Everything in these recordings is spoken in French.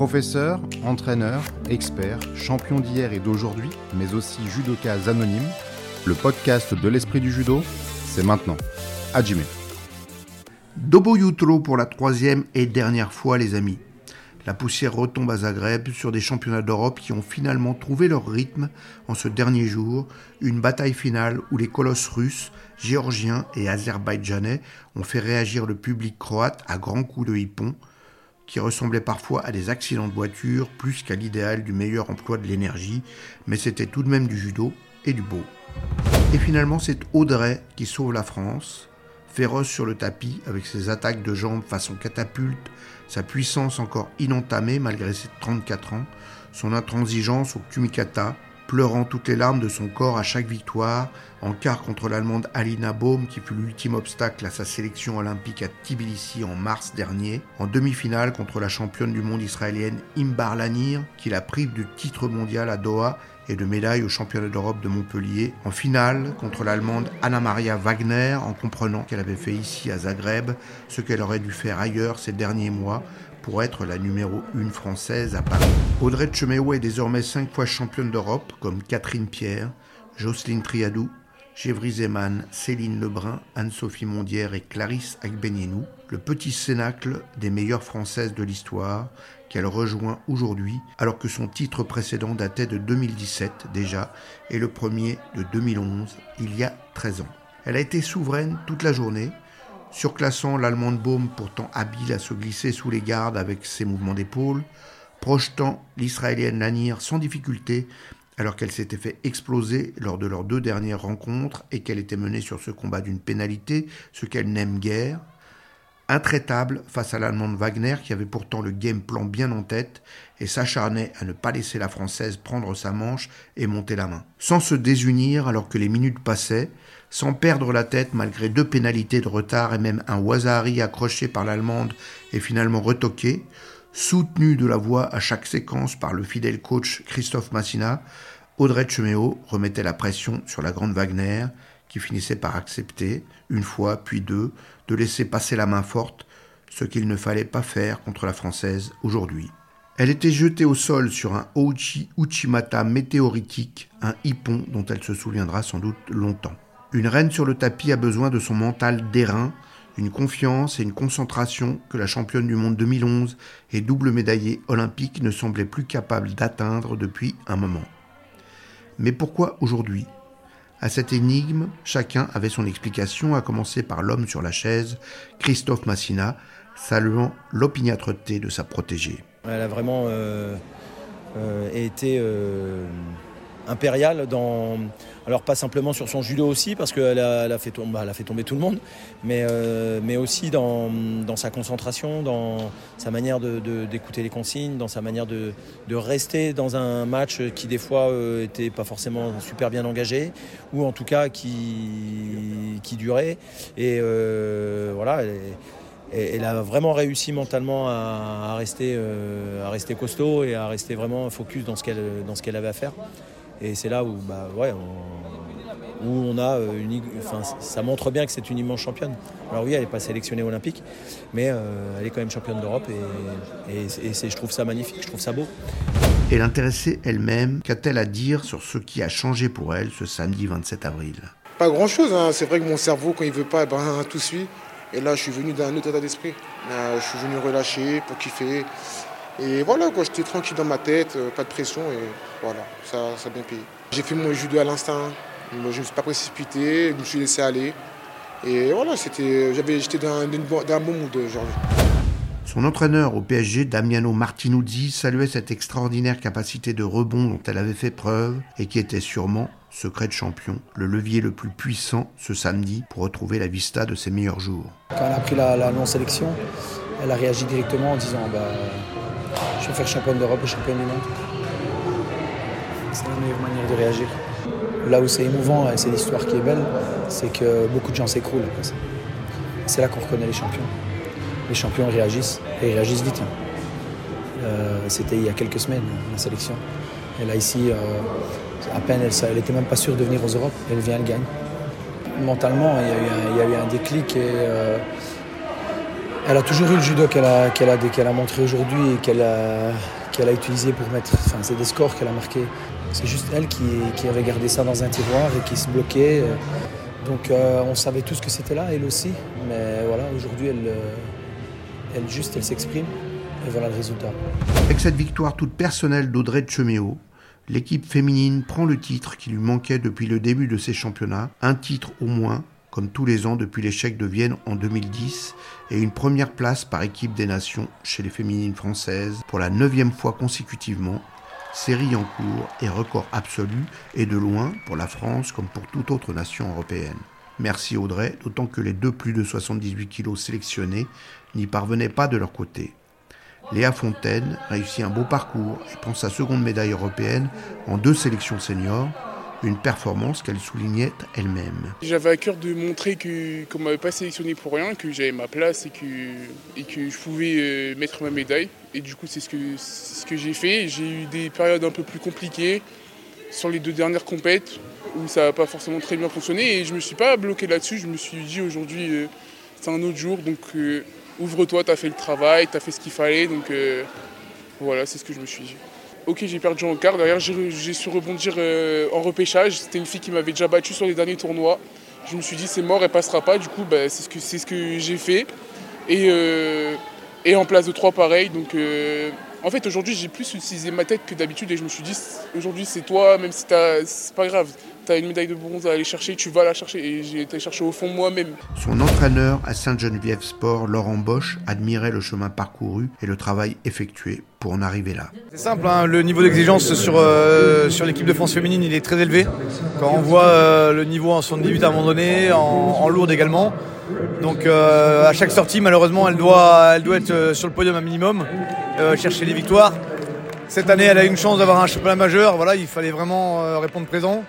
Professeur, entraîneur, expert, champion d'hier et d'aujourd'hui, mais aussi judoka anonyme, le podcast de l'esprit du judo, c'est maintenant. Hajime. Dobo Jutro pour la troisième et dernière fois, les amis. La poussière retombe à Zagreb sur des championnats d'Europe qui ont finalement trouvé leur rythme en ce dernier jour, une bataille finale où les colosses russes, géorgiens et azerbaïdjanais ont fait réagir le public croate à grands coups de hippon, qui ressemblaient parfois à des accidents de voiture plus qu'à l'idéal du meilleur emploi de l'énergie, mais c'était tout de même du judo et du beau. Et finalement, c'est Audrey qui sauve la France, féroce sur le tapis avec ses attaques de jambes façon catapulte, sa puissance encore inentamée malgré ses 34 ans, son intransigeance au kumikata, pleurant toutes les larmes de son corps à chaque victoire, en quart contre l'Allemande Alina Bohm qui fut l'ultime obstacle à sa sélection olympique à Tbilissi en mars dernier, en demi-finale contre la championne du monde israélienne Imbar Lanir qui la prive du titre mondial à Doha et de médaille au championnat d'Europe de Montpellier, en finale contre l'Allemande Anna-Maria Wagner en comprenant qu'elle avait fait ici à Zagreb ce qu'elle aurait dû faire ailleurs ces derniers mois pour être la numéro 1 française à Paris. Audrey Tcheméo est désormais 5 fois championne d'Europe comme Catherine Pierre, Jocelyne Triadou, Gévry Zeman, Céline Lebrun, Anne-Sophie Mondière et Clarisse Agbenienou, le petit cénacle des meilleures françaises de l'histoire qu'elle rejoint aujourd'hui alors que son titre précédent datait de 2017 déjà et le premier de 2011, il y a 13 ans. Elle a été souveraine toute la journée, surclassant l'Allemande Bohm pourtant habile à se glisser sous les gardes avec ses mouvements d'épaule, projetant l'Israélienne Lanir sans difficulté alors qu'elle s'était fait exploser lors de leurs 2 dernières rencontres et qu'elle était menée sur ce combat d'une pénalité, ce qu'elle n'aime guère, intraitable face à l'Allemande Wagner qui avait pourtant le game plan bien en tête et s'acharnait à ne pas laisser la Française prendre sa manche et monter la main. Sans se désunir alors que les minutes passaient, sans perdre la tête malgré 2 pénalités de retard et même un Wazahari accroché par l'Allemande et finalement retoqué, soutenu de la voix à chaque séquence par le fidèle coach Christophe Massina, Audrey Tcheméo remettait la pression sur la grande Wagner qui finissait par accepter, une fois puis 2, de laisser passer la main forte, ce qu'il ne fallait pas faire contre la Française aujourd'hui. Elle était jetée au sol sur un Ouchi Uchimata météoritique, un hippon dont elle se souviendra sans doute longtemps. Une reine sur le tapis a besoin de son mental d'airain, une confiance et une concentration que la championne du monde 2011 et double médaillée olympique ne semblait plus capable d'atteindre depuis un moment. Mais pourquoi aujourd'hui ? À cette énigme, chacun avait son explication, à commencer par l'homme sur la chaise, Christophe Massina, saluant l'opiniâtreté de sa protégée. Elle a vraiment été impériale dans... Alors pas simplement sur son judo aussi, parce qu'elle a fait tomber tout le monde, mais aussi dans sa concentration, dans sa manière d'écouter les consignes, dans sa manière de rester dans un match qui des fois était pas forcément super bien engagé, ou en tout cas qui durait. Et voilà, elle a vraiment réussi mentalement à rester costaud et à rester vraiment focus dans ce qu'elle avait à faire. Et c'est là où, on a ça montre bien que c'est une immense championne. Alors oui, elle n'est pas sélectionnée olympique, mais elle est quand même championne d'Europe et je trouve ça magnifique, je trouve ça beau. Et l'intéressée elle-même, qu'a-t-elle à dire sur ce qui a changé pour elle ce samedi 27 avril ? Pas grand-chose, hein. C'est vrai que mon cerveau, quand il ne veut pas, tout suit. Et là, je suis venu d'un autre état d'esprit. Je suis venu relâcher pour kiffer. Et voilà, j'étais tranquille dans ma tête, pas de pression et voilà, ça a bien payé. J'ai fait mon judo à l'instinct, je ne me suis pas précipité, je me suis laissé aller. Et voilà, j'étais dans un bon mood aujourd'hui. Son entraîneur au PSG, Damiano Martinuzzi, saluait cette extraordinaire capacité de rebond dont elle avait fait preuve et qui était sûrement, secret de champion, le levier le plus puissant ce samedi pour retrouver la vista de ses meilleurs jours. Quand elle a pris la non-sélection, elle a réagi directement en disant je vais faire championne d'Europe et championne du monde. C'est la meilleure manière de réagir. Là où c'est émouvant et c'est l'histoire qui est belle, c'est que beaucoup de gens s'écroulent après ça. C'est là qu'on reconnaît les champions. Les champions réagissent et ils réagissent vite. C'était il y a quelques semaines, la sélection. Et là ici, à peine elle n'était même pas sûre de venir aux Europes. Elle vient, elle gagne. Mentalement, il y a eu un déclic et Elle a toujours eu le judo qu'elle a montré aujourd'hui et qu'elle a utilisé pour mettre. Enfin, c'est des scores qu'elle a marqués. C'est juste elle qui avait gardé ça dans un tiroir et qui se bloquait. Donc on savait tous que c'était là, elle aussi. Mais voilà, aujourd'hui, elle s'exprime et voilà le résultat. Avec cette victoire toute personnelle d'Audrey Tcheméo, l'équipe féminine prend le titre qui lui manquait depuis le début de ces championnats, un titre au moins, comme tous les ans depuis l'échec de Vienne en 2010, et une première place par équipe des nations chez les féminines françaises pour la 9e fois consécutivement, série en cours et record absolu, et de loin pour la France comme pour toute autre nation européenne. Merci Audrey, d'autant que les deux plus de 78 kilos sélectionnés n'y parvenaient pas de leur côté. Léa Fontaine réussit un beau parcours et prend sa seconde médaille européenne en 2 sélections seniors, une performance qu'elle soulignait elle-même. J'avais à cœur de montrer qu'on ne m'avait pas sélectionné pour rien, que j'avais ma place et que je pouvais mettre ma médaille. Et du coup, c'est ce que j'ai fait. J'ai eu des périodes un peu plus compliquées sur les 2 dernières compètes où ça n'a pas forcément très bien fonctionné. Et je ne me suis pas bloqué là-dessus. Je me suis dit aujourd'hui, c'est un autre jour. Donc ouvre-toi, tu as fait le travail, tu as fait ce qu'il fallait. Donc voilà, c'est ce que je me suis dit. Ok, j'ai perdu en quart. Derrière, j'ai su rebondir en repêchage. C'était une fille qui m'avait déjà battu sur les derniers tournois. Je me suis dit, c'est mort, elle passera pas. Du coup, c'est ce que j'ai fait. Et en place de 3, pareil. Donc, en fait, aujourd'hui, j'ai plus utilisé ma tête que d'habitude. Et je me suis dit, aujourd'hui, c'est toi, même si c'est pas grave. Tu as une médaille de bronze à aller chercher, tu vas la chercher. Et j'ai été chercher au fond moi-même. Son entraîneur à Sainte-Geneviève Sport, Laurent Bosch, admirait le chemin parcouru et le travail effectué pour en arriver là. C'est simple, hein, le niveau d'exigence sur l'équipe de France féminine, il est très élevé. Quand on voit le niveau en 78 à un moment donné, en lourde également. Donc à chaque sortie, malheureusement, elle doit être sur le podium un minimum, chercher les victoires. Cette année, elle a eu une chance d'avoir un championnat majeur. Voilà, il fallait vraiment répondre présent.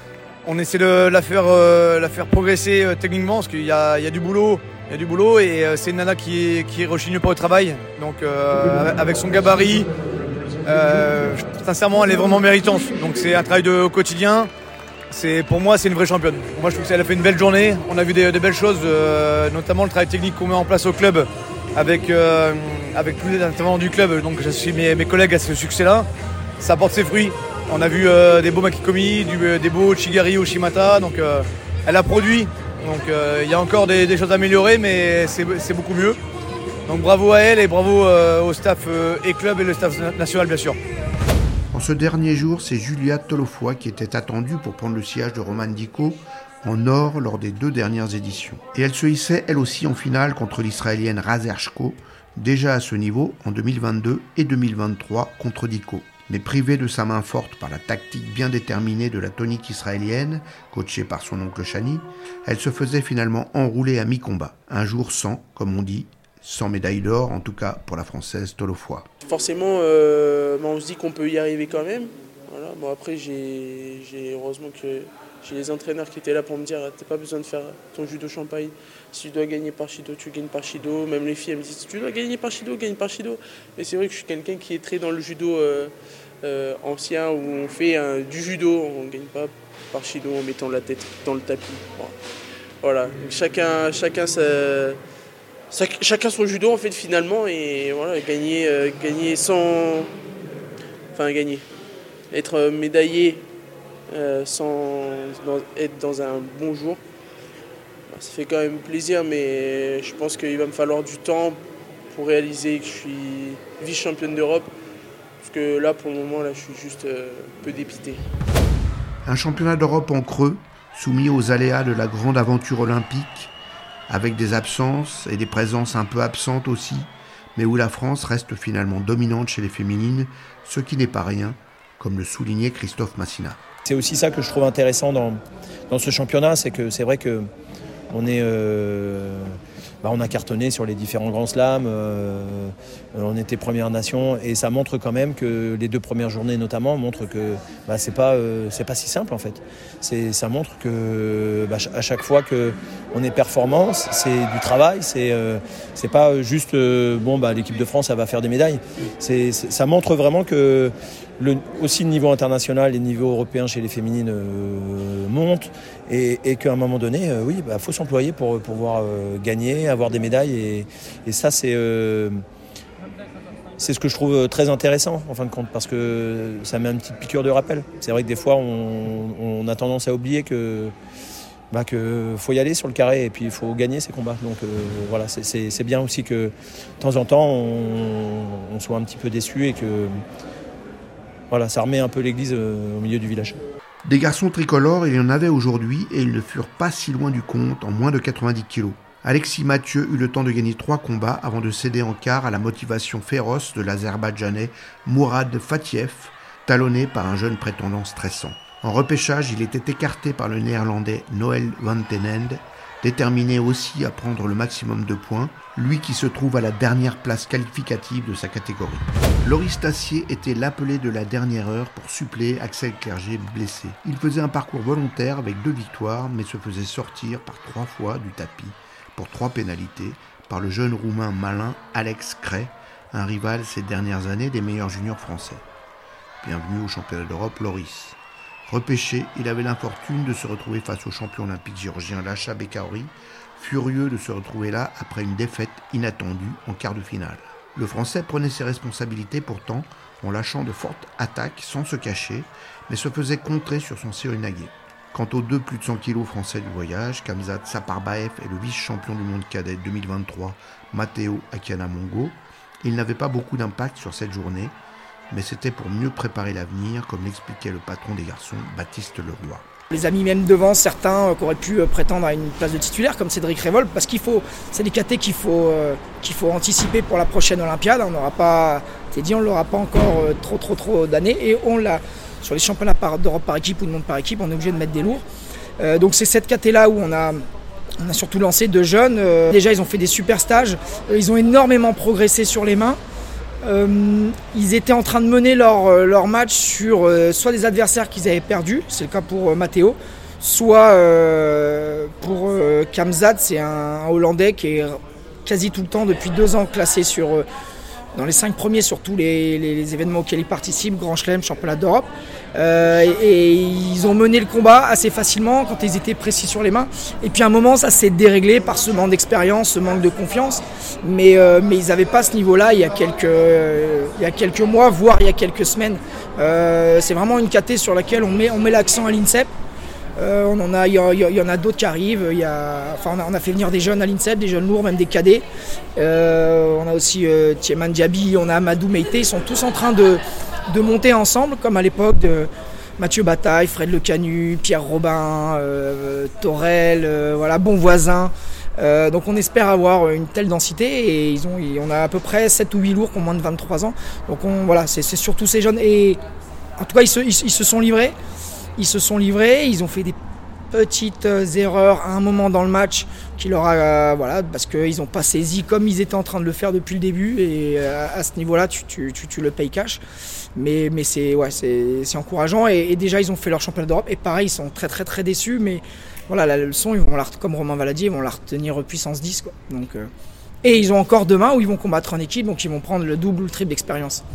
On essaie de la faire progresser techniquement parce qu'il y a du boulot. Il y a du boulot et c'est une nana qui rechigne pas au travail. Donc avec son gabarit, sincèrement, elle est vraiment méritante. Donc c'est un travail au quotidien. Pour moi, c'est une vraie championne. Moi, je trouve qu'elle a fait une belle journée. On a vu des belles choses, notamment le travail technique qu'on met en place au club avec tous les intervenants du club. Donc j'associe mes collègues à ce succès-là. Ça porte ses fruits. On a vu des beaux Makikomi, des beaux Chigari au Shimata. Donc elle a produit. Donc il y a encore des choses à améliorer, mais c'est beaucoup mieux. Donc bravo à elle et bravo au staff et club et le staff national bien sûr. En ce dernier jour, c'est Julia Tolofoy qui était attendue pour prendre le sillage de Roman Diko en or lors des 2 dernières éditions. Et elle se hissait elle aussi en finale contre l'Israélienne Razershko, déjà à ce niveau en 2022 et 2023 contre Diko. Mais privée de sa main forte par la tactique bien déterminée de la tonique israélienne, coachée par son oncle Chani, elle se faisait finalement enrouler à mi-combat. Un jour sans, comme on dit, sans médaille d'or, en tout cas pour la Française Tolofoy. Forcément, on se dit qu'on peut y arriver quand même. Voilà. Bon, après, heureusement que j'ai les entraîneurs qui étaient là pour me dire t'as pas besoin de faire ton judo Champagne. Si tu dois gagner par Shido, tu gagnes par Shido. Même les filles, elles me disent si tu dois gagner par Shido, gagne par Shido. Mais c'est vrai que je suis quelqu'un qui est très dans le judo ancien où on fait du judo, on ne gagne pas par Shido en mettant la tête dans le tapis. Bon. Voilà, donc chacun son judo en fait finalement et voilà, gagner sans... Enfin gagner, être médaillé sans être dans un bon jour. Ça fait quand même plaisir, mais je pense qu'il va me falloir du temps pour réaliser que je suis vice-championne d'Europe. Parce que là, pour le moment, je suis juste peu dépité. Un championnat d'Europe en creux, soumis aux aléas de la grande aventure olympique, avec des absences et des présences un peu absentes aussi, mais où la France reste finalement dominante chez les féminines, ce qui n'est pas rien, comme le soulignait Christophe Massina. C'est aussi ça que je trouve intéressant dans ce championnat, c'est que c'est vrai que on a cartonné sur les différents grands slams, on était première nation et ça montre quand même que les 2 premières journées notamment montrent que c'est pas si simple en fait. Ça montre que à chaque fois qu'on est performant, c'est du travail, c'est pas juste l'équipe de France elle va faire des médailles. Ça montre vraiment que aussi le niveau international et le niveau européen chez les féminines monte et qu'à un moment donné, faut s'employer pour pouvoir gagner gagner, avoir des médailles. Et ça, c'est ce que je trouve très intéressant, en fin de compte, parce que ça met une petite piqûre de rappel. C'est vrai que des fois, on a tendance à oublier que faut y aller sur le carré et puis il faut gagner ces combats. Donc voilà, c'est bien aussi que de temps en temps, on soit un petit peu déçu et que voilà, ça remet un peu l'église au milieu du village. Des garçons tricolores, il y en avait aujourd'hui et ils ne furent pas si loin du compte en moins de 90 kilos. Alexis Mathieu eut le temps de gagner 3 combats avant de céder en quart à la motivation féroce de l'Azerbaïdjanais Mourad Fatiev, talonné par un jeune prétendant stressant. En repêchage, il était écarté par le néerlandais Noël van den Ende, déterminé aussi à prendre le maximum de points, lui qui se trouve à la dernière place qualificative de sa catégorie. Loris Tassier était l'appelé de la dernière heure pour suppléer Axel Clerget blessé. Il faisait un parcours volontaire avec 2 victoires, mais se faisait sortir par 3 fois du tapis, pour 3 pénalités, par le jeune roumain malin Alex Cray, un rival ces dernières années des meilleurs juniors français. Bienvenue au championnat d'Europe, Loris. Repêché, il avait l'infortune de se retrouver face au champion olympique géorgien Lasha Bekaori, furieux de se retrouver là après une défaite inattendue en quart de finale. Le Français prenait ses responsabilités pourtant en lâchant de fortes attaques sans se cacher, mais se faisait contrer sur son Seoinagé. Quant aux 2 plus de 100 kilos français du voyage, Khamzat Saparbaev et le vice-champion du monde cadet 2023, Matteo Akianamongo, il n'avait pas beaucoup d'impact sur cette journée, mais c'était pour mieux préparer l'avenir, comme l'expliquait le patron des garçons, Baptiste Leroy. Les amis même devant, certains qui auraient pu prétendre à une place de titulaire, comme Cédric Révolte, parce c'est des catés qu'il faut anticiper pour la prochaine Olympiade. On n'aura pas, on ne l'aura pas encore trop d'années, et on l'a sur les championnats d'Europe par équipe ou de monde par équipe, on est obligé de mettre des lourds. Donc c'est cette caté-là où on a surtout lancé 2 jeunes. Déjà, ils ont fait des super stages, ils ont énormément progressé sur les mains. Ils étaient en train de mener leur match sur soit des adversaires qu'ils avaient perdus, c'est le cas pour Matteo, soit pour Khamzat, c'est un Hollandais qui est quasi tout le temps depuis 2 ans classé dans les 5 premiers sur tous les événements auxquels il participe, Grand Chelem, Championnat d'Europe. Et ils ont mené le combat assez facilement quand ils étaient précis sur les mains. Et puis à un moment, ça s'est déréglé par ce manque d'expérience, ce manque de confiance. Mais ils n'avaient pas ce niveau-là il y a quelques mois, voire il y a quelques semaines. C'est vraiment une caté sur laquelle on met l'accent à l'INSEP. Il y en a d'autres qui arrivent. On a fait venir des jeunes à l'INSEP, des jeunes lourds, même des cadets. On a aussi Thieman Diaby, on a Amadou Meïté. Ils sont tous en train de monter ensemble, comme à l'époque de Mathieu Bataille, Fred Le Canu, Pierre Robin, Torel, Bonvoisin. Donc on espère avoir une telle densité et on a à peu près 7 ou 8 lourds qui ont moins de 23 ans. Donc c'est surtout ces jeunes. Et en tout cas, ils se sont livrés. Ils se sont livrés, ils ont fait des petites erreurs à un moment dans le match qui leur a, parce qu'ils n'ont pas saisi comme ils étaient en train de le faire depuis le début, et à ce niveau-là, tu le payes cash. Mais c'est encourageant, et déjà ils ont fait leur championnat d'Europe, et pareil, ils sont très très très déçus, mais voilà, la leçon, comme Romain Valadier, ils vont la retenir puissance 10, quoi. Donc, et ils ont encore demain où ils vont combattre en équipe, donc ils vont prendre le double ou le triple d'expérience.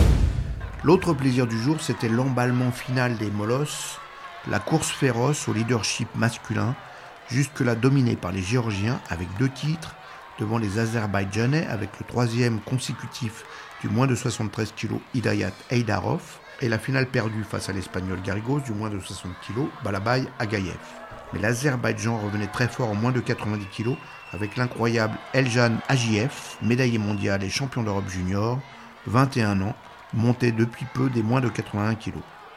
L'autre plaisir du jour, c'était l'emballement final des Molosses, la course féroce au leadership masculin, jusque-là dominée par les Géorgiens avec 2 titres, devant les Azerbaïdjanais avec le 3e consécutif du moins de 73 kg Hidayat Heidarov, et la finale perdue face à l'Espagnol Garrigos du moins de 60 kg Balabay Agayev. Mais l'Azerbaïdjan revenait très fort en moins de 90 kg avec l'incroyable Eljan Agiev, médaillé mondial et champion d'Europe junior, 21 ans, monté depuis peu des moins de 81 kg.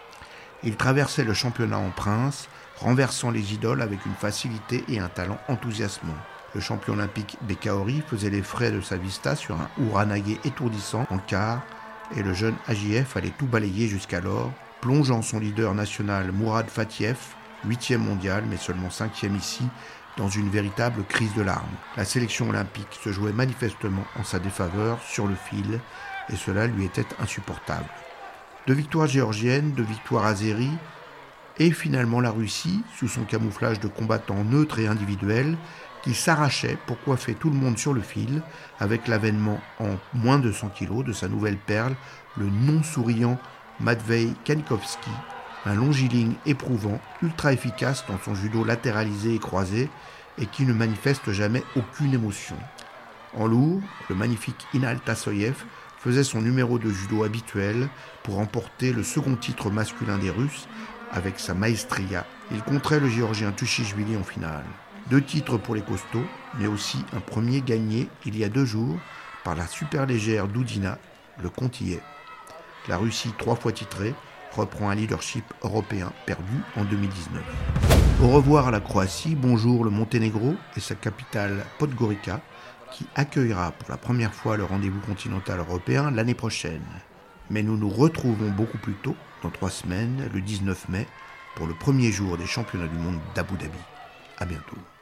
Il traversait le championnat en prince, renversant les idoles avec une facilité et un talent enthousiasmant. Le champion olympique Bekaori faisait les frais de sa vista sur un Uranage étourdissant en quart, et le jeune Agiev allait tout balayer jusqu'alors, plongeant son leader national Mourad Fatiev, 8e mondial mais seulement 5e ici, dans une véritable crise de larmes. La sélection olympique se jouait manifestement en sa défaveur sur le fil, et cela lui était insupportable. 2 victoires géorgiennes, 2 victoires azéries, et finalement la Russie, sous son camouflage de combattants neutres et individuels, qui s'arrachait pour coiffer tout le monde sur le fil, avec l'avènement en moins de 100 kg de sa nouvelle perle, le non-souriant Matvei Kanikovski, un longiligne éprouvant, ultra efficace dans son judo latéralisé et croisé, et qui ne manifeste jamais aucune émotion. En lourd, le magnifique Inal Tassoyev faisait son numéro de judo habituel pour remporter le second titre masculin des Russes. Avec sa maestria, il contrait le Géorgien Tuchishvili en finale. 2 titres pour les costauds, mais aussi un premier gagné il y a 2 jours par la superlégère Doudina, le compte y est. La Russie, 3 fois titrée, reprend un leadership européen perdu en 2019. Au revoir à la Croatie, bonjour le Monténégro et sa capitale Podgorica, qui accueillera pour la première fois le rendez-vous continental européen l'année prochaine. Mais nous nous retrouvons beaucoup plus tôt, dans 3 semaines, le 19 mai, pour le premier jour des championnats du monde d'Abu Dhabi. À bientôt.